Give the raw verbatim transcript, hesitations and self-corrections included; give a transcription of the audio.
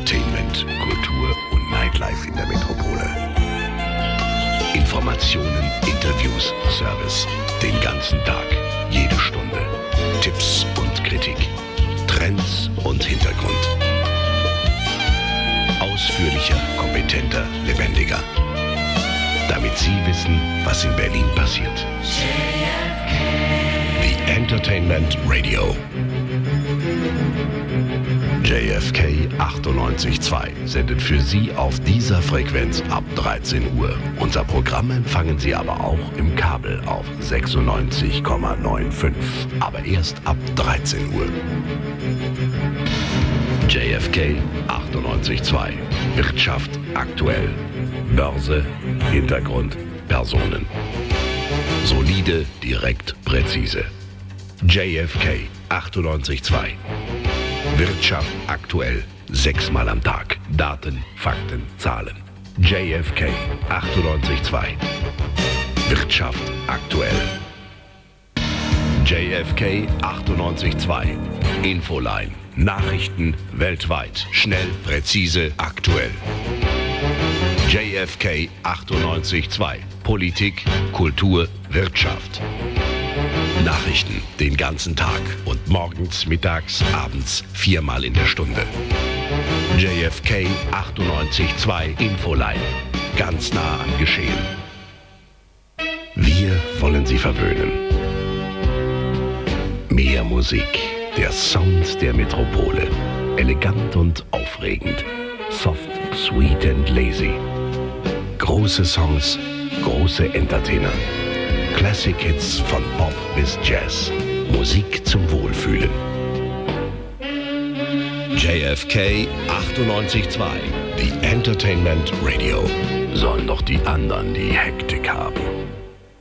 Entertainment, Kultur und Nightlife in der Metropole. Informationen, Interviews, Service. Den ganzen Tag, jede Stunde. Tipps und Kritik. Trends und Hintergrund. Ausführlicher, kompetenter, lebendiger. Damit Sie wissen, was in Berlin passiert. The Entertainment Radio. J F K achtundneunzig Komma zwei sendet für Sie auf dieser Frequenz ab dreizehn Uhr. Unser Programm empfangen Sie aber auch im Kabel auf sechsundneunzig Komma fünfundneunzig, aber erst ab dreizehn Uhr. J F K achtundneunzig Komma zwei. Wirtschaft aktuell. Börse, Hintergrund, Personen. Solide, direkt, präzise. J F K achtundneunzig Komma zwei. Wirtschaft aktuell. Sechsmal am Tag. Daten, Fakten, Zahlen. J F K achtundneunzig Komma zwei. Wirtschaft aktuell. J F K achtundneunzig Komma zwei. Infoline. Nachrichten weltweit. Schnell, präzise, aktuell. J F K achtundneunzig Komma zwei. Politik, Kultur, Wirtschaft. Nachrichten den ganzen Tag und morgens, mittags, abends, viermal in der Stunde. J F K achtundneunzig Komma zwei Infoline. Ganz nah am Geschehen. Wir wollen Sie verwöhnen. Mehr Musik. Der Sound der Metropole. Elegant und aufregend. Soft, sweet and lazy. Große Songs, große Entertainer. Classic Hits von Pop bis Jazz. Musik zum Wohlfühlen. J F K achtundneunzig Komma zwei. The Entertainment Radio. Sollen doch die anderen die Hektik haben.